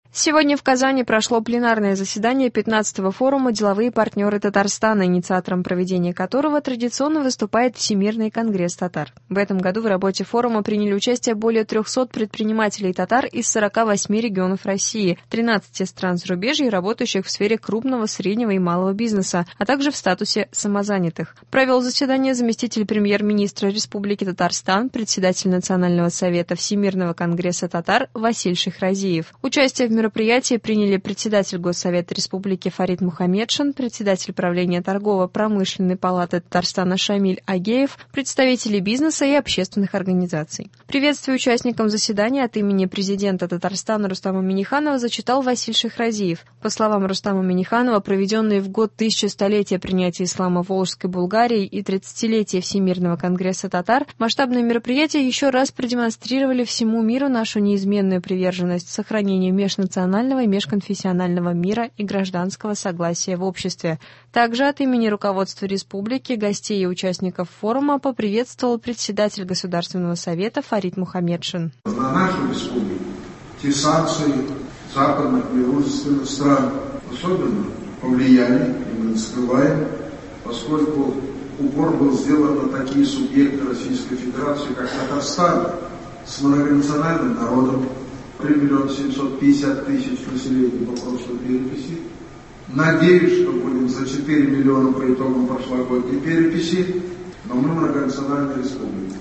Сегодня в Казани прошло пленарное заседание 15-го форума «Деловые партнеры Татарстана», инициатором проведения которого традиционно выступает Всемирный конгресс татар. В этом году в работе форума приняли участие более 300 предпринимателей татар из 48 регионов России, 13 стран зарубежья, работающих в сфере крупного, среднего и малого бизнеса, а также в статусе самозанятых. Провел заседание заместитель премьер-министра Республики Татарстан, председатель Национального совета Всемирного конгресса татар Василь Шихразиев. Участие в мероприятии приняли председатель Госсовета Республики Фарид Мухаммедшин, председатель правления Торгово-промышленной палаты Татарстана Шамиль Агеев, представители бизнеса и общественных организаций. Приветствие участникам заседания от имени президента Татарстана Рустама Минниханова зачитал Василь Шихразиев. По словам Рустама Минниханова, проведенные в год 1100-летия принятия ислама в Волжской Булгарии и 30-летия Всемирного конгресса татар, масштабные мероприятия еще раз продемонстрировали всему миру нашу неизменную приверженность сохранению межнационального и межконфессионального мира и гражданского согласия в обществе. Также от имени руководства республики, гостей и участников форума поприветствовал председатель Государственного совета Фарид Мухаммедшин. На нашу республику те санкции западных и дружественных стран особенно повлияли, и мы не скрываем, поскольку упор был сделан на такие субъекты Российской Федерации, как Татарстан, с многонациональным народом, 3 750 000 населения по прошлой переписи. Надеюсь, что будем за 4 миллиона по итогам прошлогодней переписи, но мы многонациональная республика.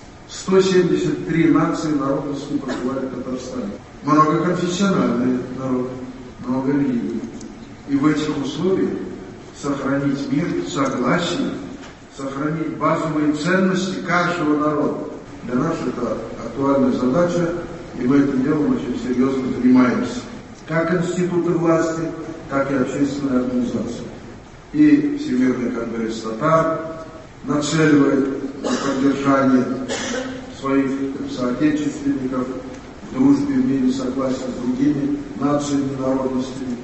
173 нации народности проживают в Татарстане. Многоконфессиональный народ, много религий. И в этих условиях сохранить мир, согласие, сохранить базовые ценности каждого народа. Для нас это актуальная задача, и мы этим делом очень серьезно занимаемся. Как институты власти, так и общественные организации. И Всемирный конгресс татар нацеливает на поддержание своих соотечественников в дружбе, в мире, согласии с другими нациями, народностями.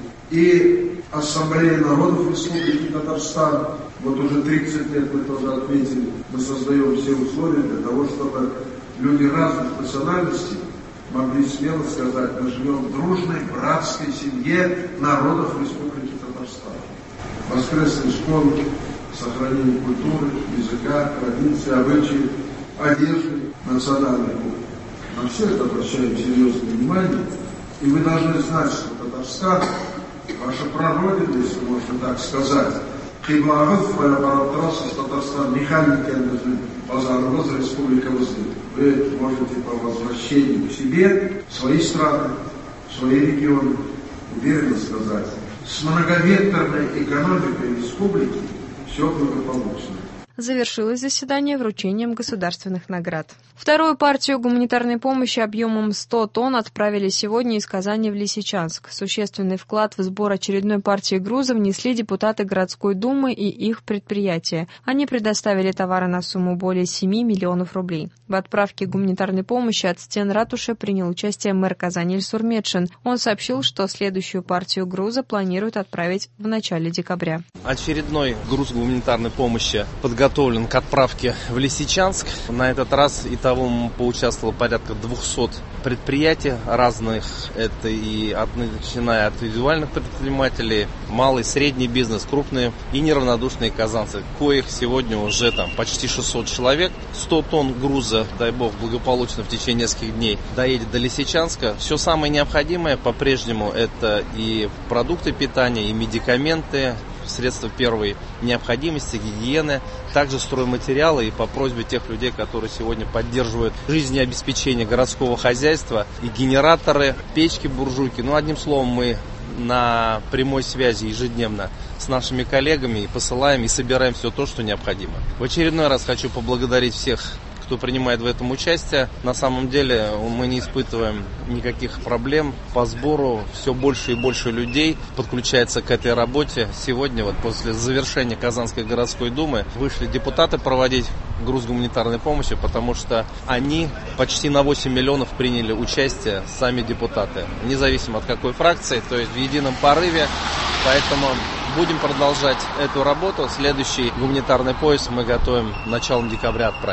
И Ассамблея народов Республики Татарстан, вот уже 30 лет мы тоже отметили, мы создаем все условия для того, чтобы люди разных национальностей могли смело сказать, мы живем в дружной, братской семье народов Республики Татарстан. Воскресные школы, сохранение культуры, языка, традиций, обычаев, одежды, национальной культуры. На все это обращаем серьезное внимание, и вы должны знать, что Татарстан, ваша прародина, если можно так сказать, Киблагов, моя барабтраса, Татарстан, механики, Базарвоз, Республика Воздух. Вы можете по возвращению к себе, в свои страны, в свои регионы, уверенно сказать, с многовекторной экономикой республики все благополучно. Завершилось заседание вручением государственных наград. Вторую партию гуманитарной помощи объемом 100 тонн отправили сегодня из Казани в Лисичанск. Существенный вклад в сбор очередной партии груза внесли депутаты городской думы и их предприятия. Они предоставили товары на сумму более 7 миллионов рублей. В отправке гуманитарной помощи от стен ратуши принял участие мэр Казани Ильсур Медшин. Он сообщил, что следующую партию груза планируют отправить в начале декабря. Очередной груз гуманитарной помощи подготовлен к отправке в Лисичанск. На этот раз итого поучаствовало порядка 200 предприятий разных. Это и начиная от индивидуальных предпринимателей, малый, средний бизнес, крупные и неравнодушные казанцы, коих сегодня уже там почти 600 человек. 100 тонн груза, дай бог, благополучно в течение нескольких дней доедет до Лисичанска. Все самое необходимое по-прежнему это и продукты питания, и медикаменты, средства первой необходимости, гигиены, также стройматериалы, и по просьбе тех людей, которые сегодня поддерживают жизнеобеспечение городского хозяйства, и генераторы, печки, буржуйки. Одним словом, мы на прямой связи ежедневно с нашими коллегами и посылаем, и собираем все то, что необходимо. В очередной раз хочу поблагодарить всех, кто принимает в этом участие. На самом деле мы не испытываем никаких проблем по сбору. Все больше и больше людей подключается к этой работе. Сегодня, после завершения Казанской городской думы, вышли депутаты проводить груз гуманитарной помощи, потому что они почти на 8 миллионов приняли участие, сами депутаты, независимо от какой фракции, то есть в едином порыве. Поэтому будем продолжать эту работу. Следующий гуманитарный поезд мы готовим началом декабря отправить.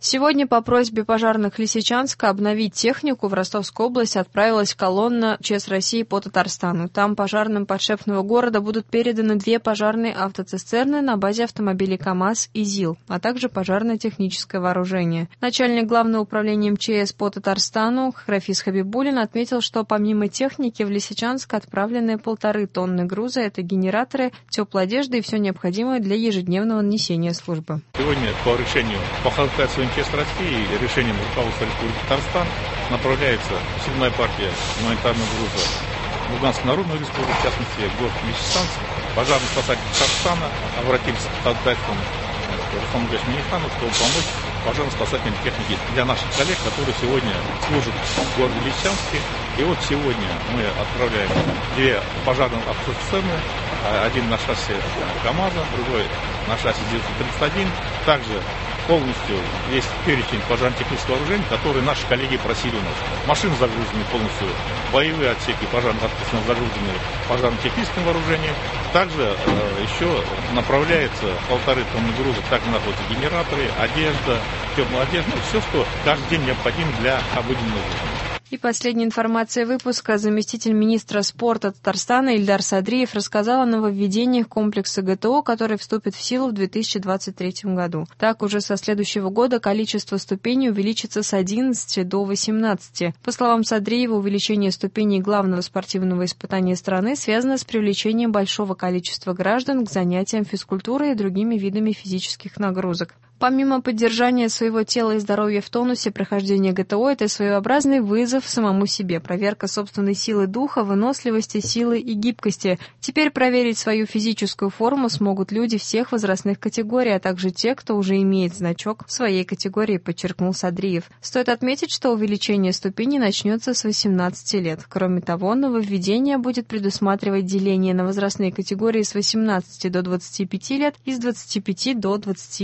Сегодня по просьбе пожарных Лисичанска обновить технику в Ростовскую область отправилась колонна ЧС России по Татарстану. Там пожарным подшефного города будут переданы 2 пожарные автоцистерны на базе автомобилей КАМАЗ и ЗИЛ, а также пожарно-техническое вооружение. Начальник Главного управления МЧС по Татарстану Рафис Хабибулин отметил, что помимо техники в Лисичанск отправлены 1,5 тонны груза. Это генераторы, теплая одежда и все необходимое для ежедневного несения службы. Сегодня по решению по ходатайству МЧС России и решением руководства Республики Татарстан направляется 7-я партия гуманитарного груза в Луганскую Народную Республику, в частности, город Лисичанск. Пожарные спасатели Татарстана обратились с ходатайством Руслану Ильичу Минихану, чтобы помочь пожарно-спасательной технике для наших коллег, которые сегодня служат в городе Лисичанске. И вот сегодня мы отправляем 2 пожарных автоцистерны, один на шасси КАМАЗа, другой на шасси 931. Также полностью есть перечень пожарно-технического вооружения, которые наши коллеги просили у нас. Машины загружены полностью, боевые отсеки пожарных автоцистерн загружены пожарно-техническим вооружением. Также еще направляется 1,5 тонны груза, также находятся генераторы, одежда, теплая одежда, все, что каждый день необходимо для обыденного жизни. И последняя информация выпуска. Заместитель министра спорта Татарстана Ильдар Садриев рассказал о нововведениях комплекса ГТО, который вступит в силу в 2023 году. Так, уже со следующего года количество ступеней увеличится с 11 до 18. По словам Садриева, увеличение ступеней главного спортивного испытания страны связано с привлечением большого количества граждан к занятиям физкультурой и другими видами физических нагрузок. Помимо поддержания своего тела и здоровья в тонусе, прохождение ГТО – это своеобразный вызов самому себе, проверка собственной силы духа, выносливости, силы и гибкости. Теперь проверить свою физическую форму смогут люди всех возрастных категорий, а также те, кто уже имеет значок в своей категории, подчеркнул Садриев. Стоит отметить, что увеличение ступеней начнется с 18 лет. Кроме того, нововведение будет предусматривать деление на возрастные категории с 18 до 25 лет и с 25 до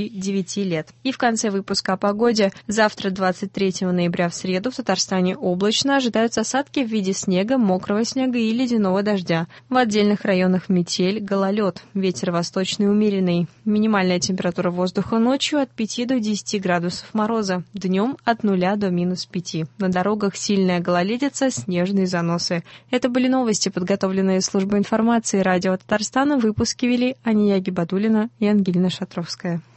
29 лет. И в конце выпуска о погоде. Завтра, 23 ноября, в среду, в Татарстане облачно. Ожидаются осадки в виде снега, мокрого снега и ледяного дождя. В отдельных районах метель, гололед. Ветер восточный умеренный. Минимальная температура воздуха ночью от 5 до 10 градусов мороза. Днем от 0 до -5. На дорогах сильная гололедица, снежные заносы. Это были новости, подготовленные службой информации радио Татарстана. Выпуски вели Ания Гибадуллина и Ангелина Шатровская.